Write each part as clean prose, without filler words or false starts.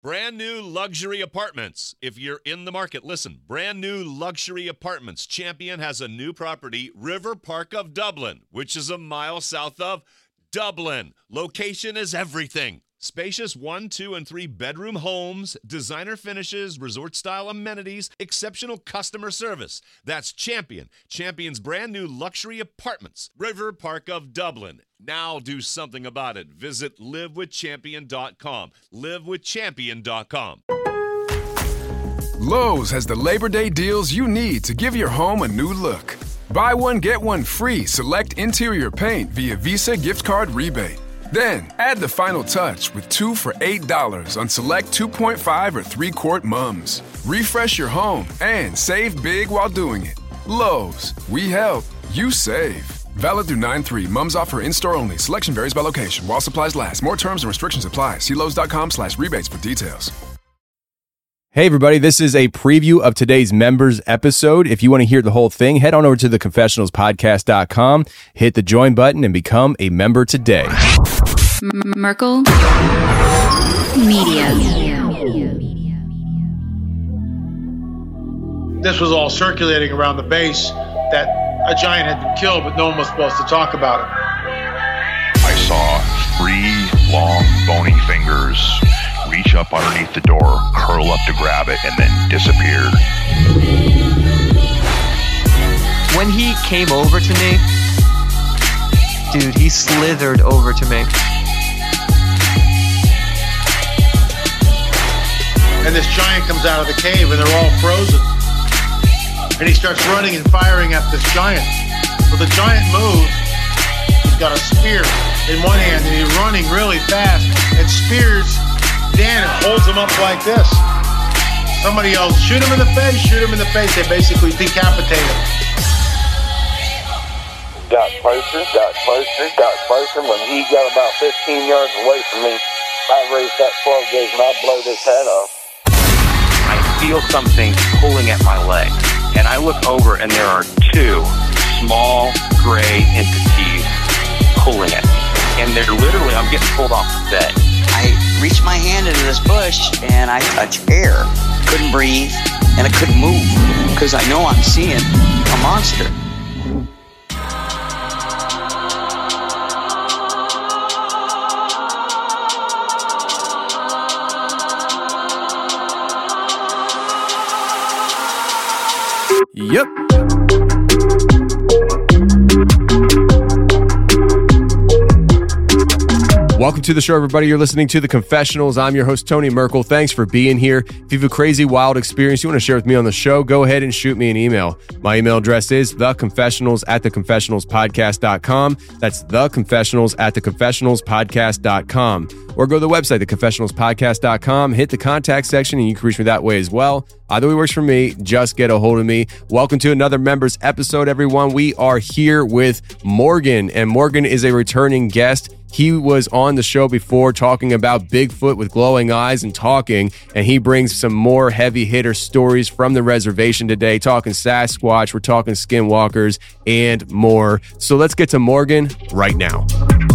Brand new luxury apartments. If you're in the market, listen. Brand new luxury apartments. Champion has a new property, River Park of Dublin, which is a mile south of Dublin. Location is everything. Spacious 1, 2, and 3 bedroom homes, designer finishes, resort-style amenities, exceptional customer service. That's Champion. Champion's brand new luxury apartments. River Park of Dublin. Now do something about it. Visit livewithchampion.com. livewithchampion.com. Lowe's has the Labor Day deals you need to give your home a new look. Buy one, get one free select interior paint via Visa gift card rebate. Then, add the final touch with 2 for $8 on select 2.5 or 3-quart mums. Refresh your home and save big while doing it. Lowe's, we help, you save. Valid through 9/3. Mums offer in-store only. Selection varies by location. While supplies last. More terms and restrictions apply. See Lowes.com/rebates for details. Hey everybody, this is a preview of today's members episode. If you want to hear the whole thing, head on over to theconfessionalspodcast.com, hit the join button, and become a member today. Merkel Media. This was all circulating around the base that a giant had been killed, but no one was supposed to talk about it. I saw 3 long, bony fingers reach up underneath the door, curl up to grab it, and then disappear. When he came over to me, dude, he slithered over to me. And this giant comes out of the cave, and they're all frozen. And he starts running and firing at this giant. Well, the giant moves. He's got a spear in one hand, and he's running really fast and spears Dan and holds him up like this. Somebody yells, shoot him in the face, shoot him in the face. They basically decapitate him. Got closer. When he got about 15 yards away from me, I raised that 12 gauge and I blowed his head off. I feel something pulling at my leg, and I look over and there are 2 small gray entities pulling at me. And they're literally, I'm getting pulled off the bed. I reached my hand into this bush and I touched air. Couldn't breathe and I couldn't move because I know I'm seeing a monster. Yep. Welcome to the show, everybody. You're listening to The Confessionals. I'm your host, Tony Merkel. Thanks for being here. If you have a crazy, wild experience you want to share with me on the show, go ahead and shoot me an email. My email address is theconfessionals@theconfessionalspodcast.com. That's theconfessionals@theconfessionalspodcast.com. Or go to the website, theconfessionalspodcast.com, hit the contact section, and you can reach me that way as well. Either way works for me. Just get a hold of me. Welcome to another members episode, everyone. We are here with Morgan, and Morgan is a returning guest. He was on the show before talking about Bigfoot with glowing eyes and talking, and he brings some more heavy hitter stories from the reservation today, talking Sasquatch, we're talking skinwalkers, and more. So let's get to Morgan right now.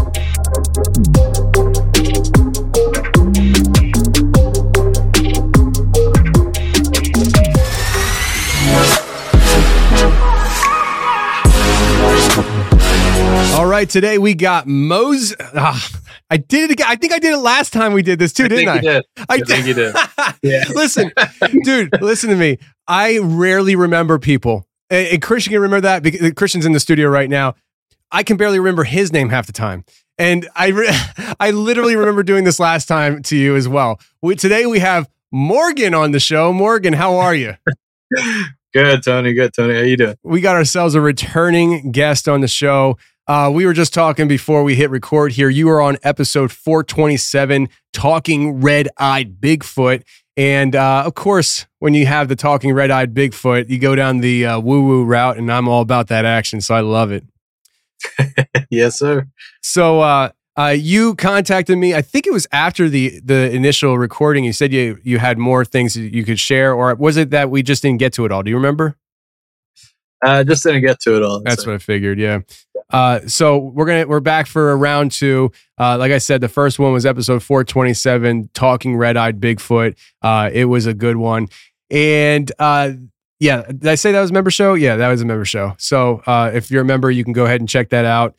All right, today we got Mose. I did it again. I think I did it last time we did this too, didn't I? I think you did. Yeah. Listen, dude, listen to me. I rarely remember people. And Christian can remember that because Christian's in the studio right now. I can barely remember his name half the time. And I literally remember doing this last time to you as well. Today we have Morgan on the show. Morgan, how are you? Good, Tony. Good, Tony. How you doing? We got ourselves a returning guest on the show. We were just talking before we hit record here. You were on episode 427, talking red-eyed Bigfoot. And of course, when you have the talking red-eyed Bigfoot, you go down the woo-woo route, and I'm all about that action, so I love it. Yes, sir. So you contacted me. I think it was after the initial recording. You said you had more things that you could share, or was it that we just didn't get to it all? Do you remember? Just didn't get to it all. That's what I figured, yeah. So we're back for a round 2. Like I said, the first one was episode 427, Talking Red-Eyed Bigfoot. It was a good one. And yeah, did I say that was a member show? Yeah, that was a member show. So if you're a member, you can go ahead and check that out.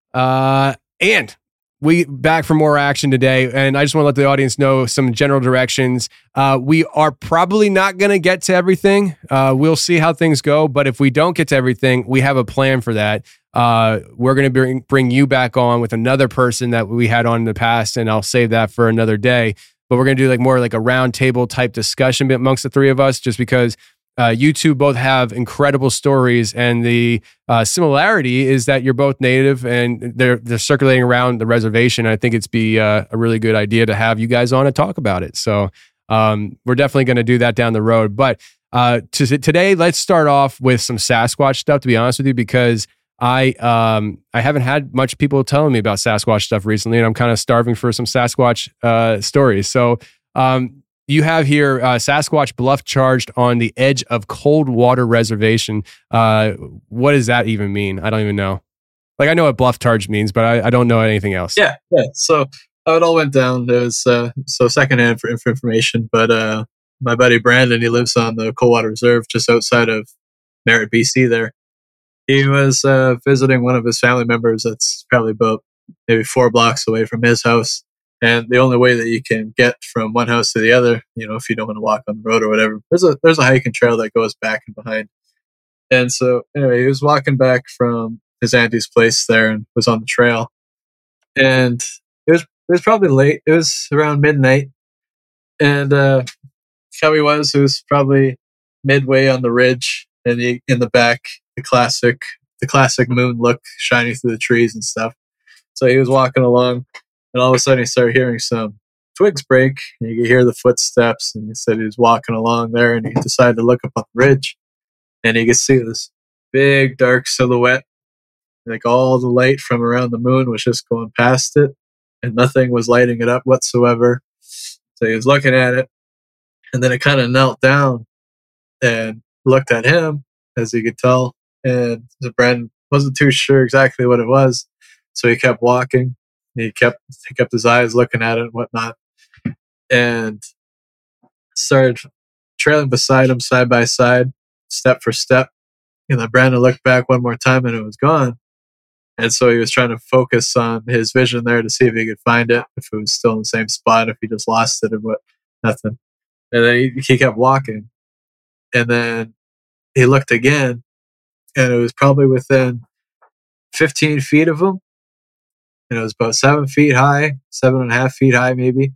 And we back for more action today. And I just want to let the audience know some general directions. We are probably not going to get to everything. We'll see how things go. But if we don't get to everything, we have a plan for that. We're going to bring you back on with another person that we had on in the past, and I'll save that for another day. But we're going to do more like a round table type discussion amongst the three of us, just because you two both have incredible stories, and the similarity is that you're both native and they're circulating around the reservation. I think it's a really good idea to have you guys on and talk about it. So we're definitely going to do that down the road. But today, let's start off with some Sasquatch stuff, to be honest with you, because I haven't had much people telling me about Sasquatch stuff recently, and I'm kind of starving for some Sasquatch stories. So you have here Sasquatch bluff charged on the edge of Coldwater Reservation. What does that even mean? I don't even know. Like, I know what bluff charge means, but I don't know anything else. Yeah. So how it all went down, it was so secondhand for information, but my buddy Brandon, he lives on the Coldwater Reserve just outside of Merritt, BC there. He was visiting one of his family members that's probably about maybe 4 blocks away from his house. And the only way that you can get from one house to the other, if you don't want to walk on the road or whatever, there's a hiking trail that goes back and behind. And so anyway, he was walking back from his auntie's place there and was on the trail. And it was probably late. It was around midnight. And how he was probably midway on the ridge, and in the back, the classic moon look shining through the trees and stuff. So he was walking along, and all of a sudden he started hearing some twigs break, and you could hear the footsteps. And he said he was walking along there, and he decided to look up on the ridge, and he could see this big dark silhouette. Like, all the light from around the moon was just going past it, and nothing was lighting it up whatsoever. So he was looking at it, and then it kind of knelt down and looked at him, as you could tell. And Brandon wasn't too sure exactly what it was, so he kept walking. He kept his eyes looking at it and whatnot, and started trailing beside him, side by side, step for step. And then Brandon looked back one more time, and it was gone. And so he was trying to focus on his vision there to see if he could find it, if it was still in the same spot, if he just lost it or what. Nothing. And then he kept walking, and then he looked again, and it was probably within 15 feet of him. And it was about 7 feet high, 7.5 feet high, maybe.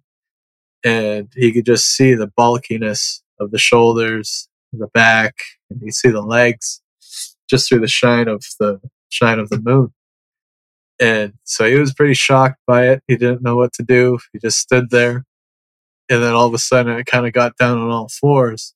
And he could just see the bulkiness of the shoulders, the back, and you could see the legs just through the shine of the moon. And so he was pretty shocked by it. He didn't know what to do. He just stood there. And then all of a sudden it kind of got down on all fours.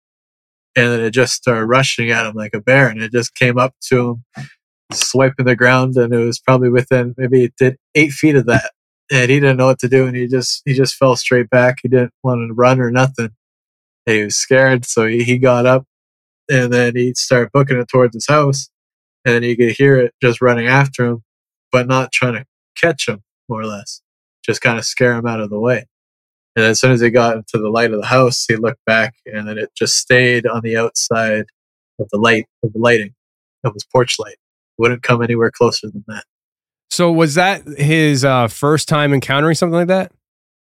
And then it just started rushing at him like a bear. And it just came up to him, swiping the ground. And it was probably within, maybe it did 8 feet of that. And he didn't know what to do. And he just fell straight back. He didn't want to run or nothing. And he was scared. So he got up, and then he started booking it towards his house. And you could hear it just running after him, but not trying to catch him, more or less. Just kind of scare him out of the way. And as soon as he got into the light of the house, he looked back, and then it just stayed on the outside of the lighting of his porch light. It wouldn't come anywhere closer than that. So was that his first time encountering something like that?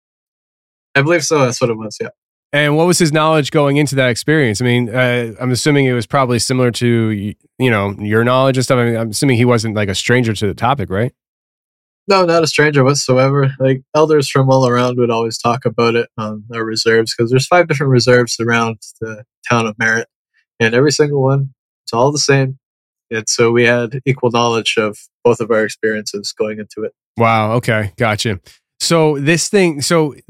I believe so. That's what it was, yeah. And what was his knowledge going into that experience? I mean, I'm assuming it was probably similar to, your knowledge and stuff. I mean, I'm assuming he wasn't like a stranger to the topic, right? No, not a stranger whatsoever. Like, elders from all around would always talk about it on our reserves, because there's 5 different reserves around the town of Merritt, and every single one, it's all the same. And so we had equal knowledge of both of our experiences going into it. Wow. Okay. Gotcha. So this thing,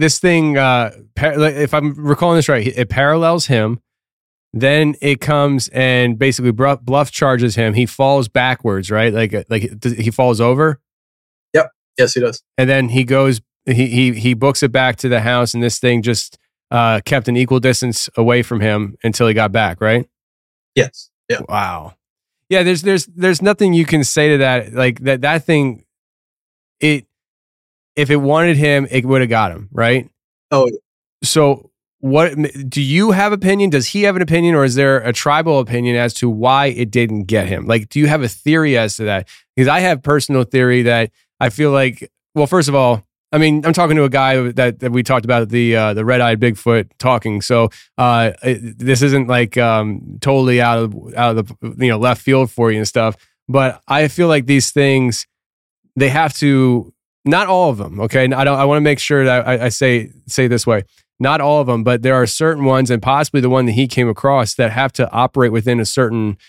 if I'm recalling this right, it parallels him. Then it comes and basically bluff charges him. He falls backwards, right? Like he falls over. Yep. Yes, he does. And then he goes. He books it back to the house, and this thing just kept an equal distance away from him until he got back, right? Yes. Yeah. Wow. Yeah, there's nothing you can say to that. Like that thing, if it wanted him, it would have got him, right? Oh, so what do you have opinion? Does he have an opinion, or is there a tribal opinion as to why it didn't get him? Like, do you have a theory as to that? Because I have personal theory that I feel like, well, first of all, I mean, I'm talking to a guy that we talked about the red-eyed Bigfoot talking. So this isn't like totally out of the left field for you and stuff. But I feel like these things, they have to, not all of them. Okay, I want to make sure that I say this way. Not all of them, but there are certain ones, and possibly the one that he came across, that have to operate within a certain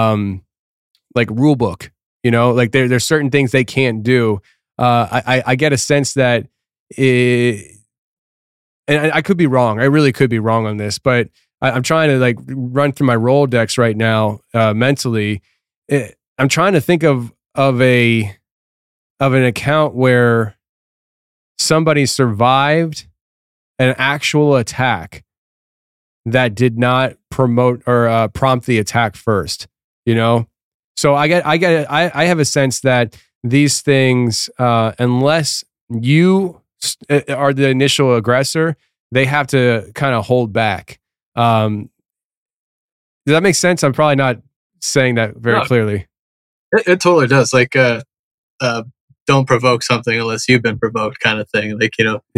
like rule book. Like there's certain things they can't do. I get a sense that and I could be wrong. I really could be wrong on this, but I'm trying to like run through my Rolodex right now mentally. I'm trying to think of an account where somebody survived an actual attack that did not promote or prompt the attack first. So I have a sense that these things, unless you are the initial aggressor, they have to kind of hold back. Does that make sense? I'm probably not saying that very clearly. It totally does. Like, don't provoke something unless you've been provoked, kind of thing. Like,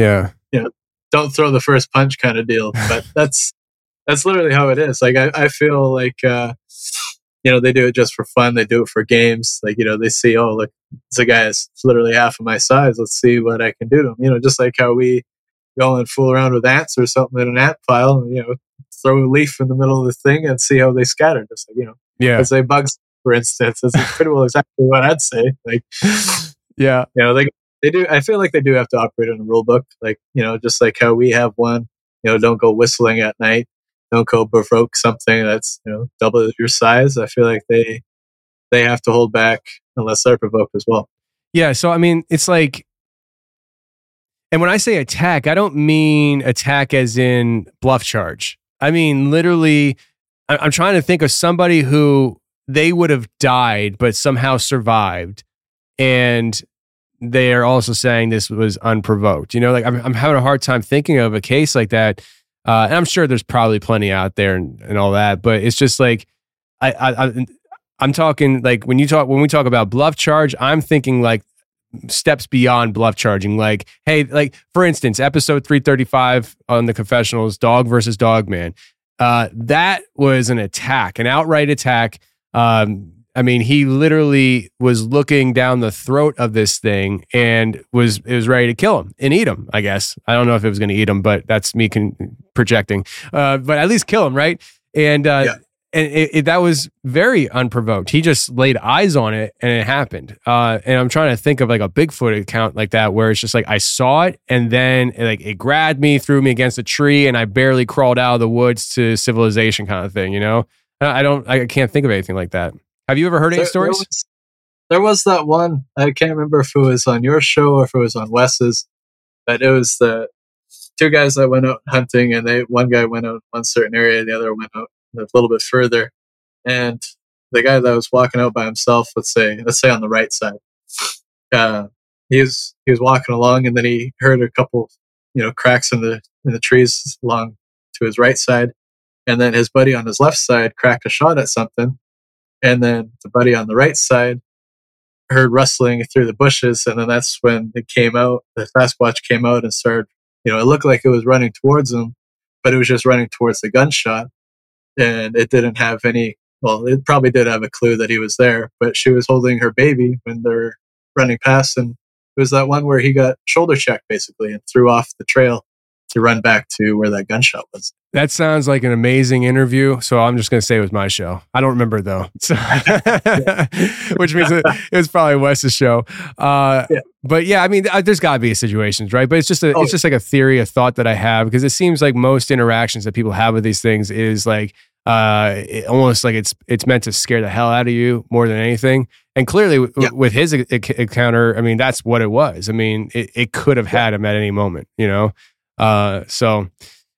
don't throw the first punch, kind of deal. But that's literally how it is. Like, I feel like, they do it just for fun. They do it for games. Like, they see, oh, look, this guy is literally half of my size. Let's see what I can do to him. Just like how we go and fool around with ants or something in an ant pile, and, throw a leaf in the middle of the thing and see how they scatter. Just like, let's say bugs, for instance. That's pretty well exactly what I'd say. Like, yeah. They do. I feel like they do have to operate on a rule book. Like, just like how we have one, don't go whistling at night. Don't go provoke something that's double your size. I feel like they have to hold back unless they're provoked as well. Yeah. So I mean, it's like, and when I say attack, I don't mean attack as in bluff charge. I mean literally, I'm trying to think of somebody who they would have died but somehow survived, and they are also saying this was unprovoked. Like I'm having a hard time thinking of a case like that. And I'm sure there's probably plenty out there and all that, but it's just like I'm talking like when we talk about bluff charge, I'm thinking like steps beyond bluff charging. Like, hey, like for instance, episode 335 on the Confessionals, Dog versus Dog Man. That was an attack, an outright attack. I mean, he literally was looking down the throat of this thing and it was ready to kill him and eat him, I guess. I don't know if it was going to eat him, but that's me projecting. But at least kill him, right? And that was very unprovoked. He just laid eyes on it and it happened. And I'm trying to think of like a Bigfoot account like that where it's just like I saw it and then it grabbed me, threw me against a tree, and I barely crawled out of the woods to civilization kind of thing, I can't think of anything like that. Have you ever heard any stories? There was that one. I can't remember if it was on your show or if it was on Wes's, but it was the two guys that went out hunting, and one guy went out one certain area, the other went out a little bit further. And the guy that was walking out by himself, let's say on the right side, he was walking along, and then he heard a couple, cracks in the trees along to his right side, and then his buddy on his left side cracked a shot at something. And then the buddy on the right side heard rustling through the bushes. And then that's when it came out. The Sasquatch came out and started, it looked like it was running towards him, but it was just running towards the gunshot. And it didn't have it probably did have a clue that he was there, but she was holding her baby when they're running past. And it was that one where he got shoulder checked basically and threw off the trail to run back to where that gunshot was. That sounds like an amazing interview. So I'm just going to say it was my show. I don't remember though. So which means it was probably Wes's show. But yeah, I mean, there's gotta be situations, right? But it's just it's just like a theory, a thought that I have, because it seems like most interactions that people have with these things is like, almost like it's meant to scare the hell out of you more than anything. And clearly with his encounter, I mean, that's what it was. I mean, it could have had him at any moment, So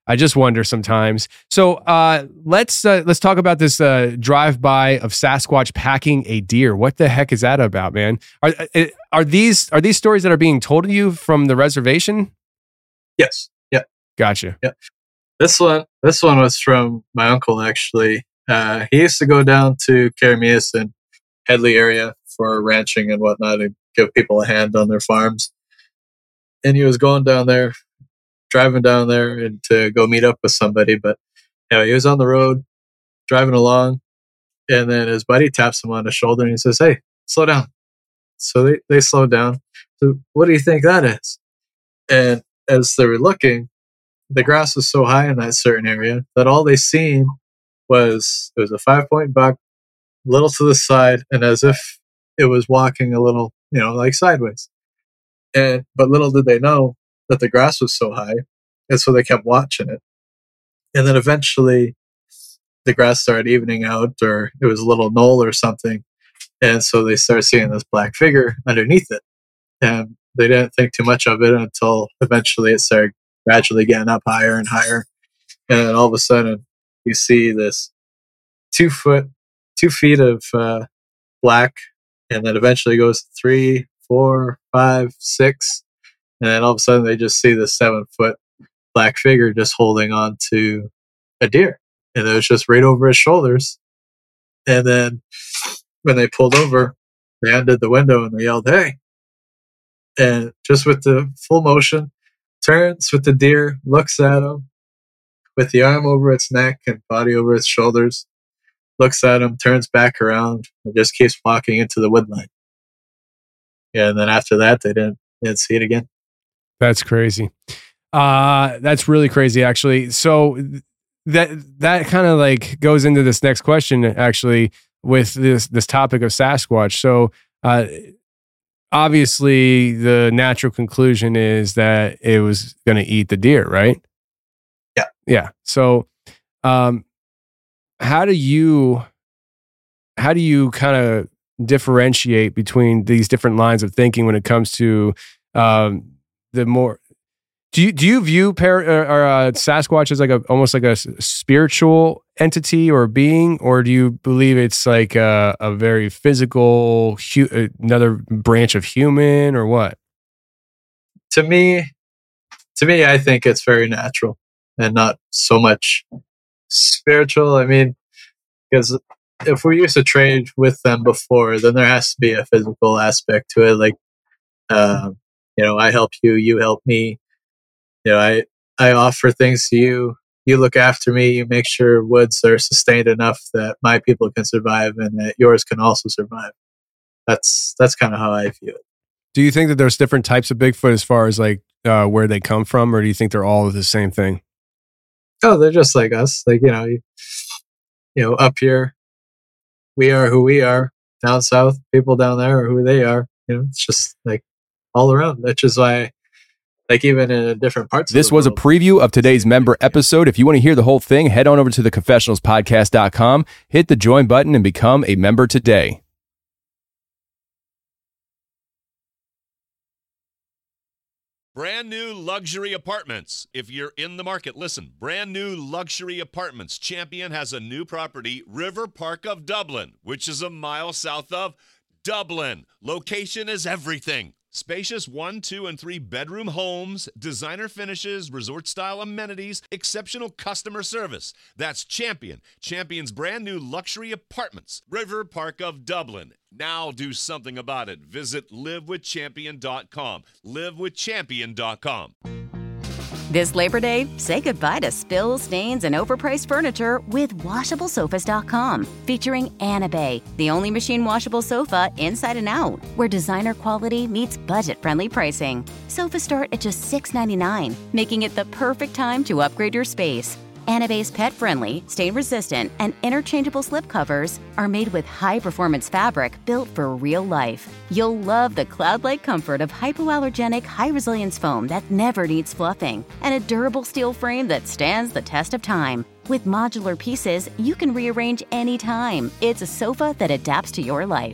I just wonder sometimes. So let's talk about this drive-by of Sasquatch packing a deer. What the heck is that about, man? Are these stories that are being told to you from the reservation? Yes. Yeah. Gotcha. Yeah. This one was from my uncle, actually. He used to go down to Caramias and Headley area for ranching and whatnot and give people a hand on their farms. And he was going down there, driving down there and to go meet up with somebody. But he was on the road driving along, and then his buddy taps him on the shoulder and he says, "Hey, slow down." So they slowed down. So what do you think that is? And as they were looking, the grass was so high in that certain area that all they seen was it was a 5-point buck, little to the side, and as if it was walking a little, like sideways. But little did they know that the grass was so high, and so they kept watching it. And then eventually, the grass started evening out, or it was a little knoll or something, and so they started seeing this black figure underneath it. And they didn't think too much of it until eventually it started gradually getting up higher and higher. And then all of a sudden, you see this 2 feet of black, and then eventually goes 3, 4, 5, 6. And then all of a sudden, they just see this 7-foot black figure just holding on to a deer. And it was just right over his shoulders. And then when they pulled over, they undid the window and they yelled, "Hey!" And just with the full motion, turns with the deer, looks at him with the arm over its neck and body over its shoulders, looks at him, turns back around, and just keeps walking into the woodline. Yeah, and then after that, they didn't see it again. That's crazy. That's really crazy, actually. So that kind of like goes into this next question, actually, with this topic of Sasquatch. So obviously, the natural conclusion is that it was going to eat the deer, right? Yeah. Yeah. So, how do you kind of differentiate between these different lines of thinking when it comes to the more? Do you view Sasquatch as like almost like a spiritual entity or being, or do you believe it's like a very physical, another branch of human, or what? To me, I think it's very natural and not so much spiritual. I mean, because if we used to trade with them before, then there has to be a physical aspect to it. Like, I help you, you help me. I offer things to you. You look after me. You make sure woods are sustained enough that my people can survive and that yours can also survive. That's kind of how I view it. Do you think that there's different types of Bigfoot as far as like where they come from, or do you think they're all the same thing? Oh, they're just like us. Like, up here, we are who we are. Down south, people down there are who they are. It's just like all around. Which is why, like, even in different parts this of the was world, a preview of today's member episode. If you want to hear the whole thing, head on over to theconfessionalspodcast.com, hit the join button, and become a member today. Brand new luxury apartments. If you're in the market, listen. Brand new luxury apartments. Champion has a new property, River Park of Dublin, which is a mile south of Dublin. Location is everything. Spacious 1, 2, and 3 bedroom homes, designer finishes, resort-style amenities, exceptional customer service. That's Champion. Champion's brand new luxury apartments, River Park of Dublin. Now do something about it. Visit livewithchampion.com. livewithchampion.com. This Labor Day, say goodbye to spills, stains, and overpriced furniture with WashableSofas.com. Featuring Anabay, the only machine washable sofa inside and out, where designer quality meets budget-friendly pricing. Sofas start at just $6.99, making it the perfect time to upgrade your space. Anabay's pet-friendly, stain-resistant, and interchangeable slipcovers are made with high-performance fabric built for real life. You'll love the cloud-like comfort of hypoallergenic, high-resilience foam that never needs fluffing, and a durable steel frame that stands the test of time. With modular pieces, you can rearrange anytime. It's a sofa that adapts to your life.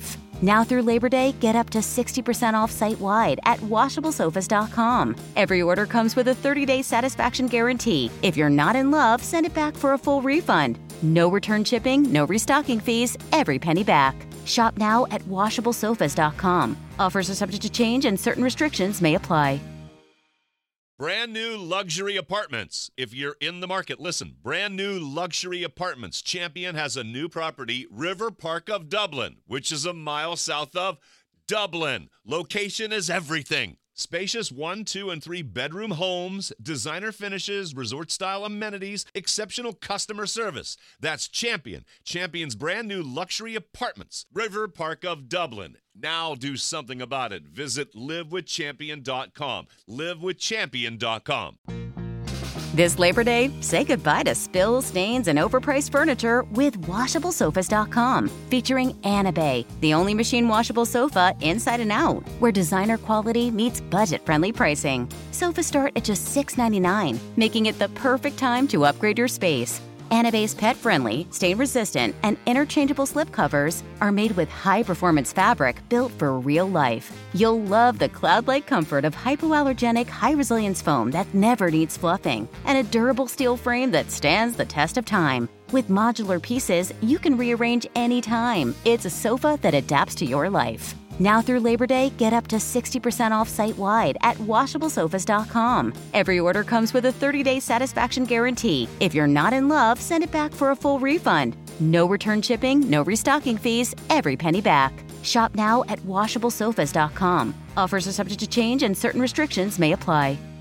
Now through Labor Day, get up to 60% off site-wide at WashableSofas.com. Every order comes with a 30-day satisfaction guarantee. If you're not in love, send it back for a full refund. No return shipping, no restocking fees, every penny back. Shop now at WashableSofas.com. Offers are subject to change and certain restrictions may apply. Brand new luxury apartments. If you're in the market, listen. Brand new luxury apartments. Champion has a new property, River Park of Dublin, which is a mile south of Dublin. Location is everything. Spacious 1, 2, and 3 bedroom homes, designer finishes, resort-style amenities, exceptional customer service. That's Champion. Champion's brand new luxury apartments, River Park of Dublin. Now do something about it. Visit livewithchampion.com. livewithchampion.com. This Labor Day, say goodbye to spills, stains, and overpriced furniture with WashableSofas.com. Featuring Anabay, the only machine washable sofa inside and out, where designer quality meets budget-friendly pricing. Sofas start at just $6.99, making it the perfect time to upgrade your space. Anabay's pet-friendly, stain-resistant, and interchangeable slipcovers are made with high-performance fabric built for real life. You'll love the cloud-like comfort of hypoallergenic, high-resilience foam that never needs fluffing, and a durable steel frame that stands the test of time. With modular pieces, you can rearrange anytime. It's a sofa that adapts to your life. Now through Labor Day, get up to 60% off site-wide at WashableSofas.com. Every order comes with a 30-day satisfaction guarantee. If you're not in love, send it back for a full refund. No return shipping, no restocking fees, every penny back. Shop now at WashableSofas.com. Offers are subject to change and certain restrictions may apply.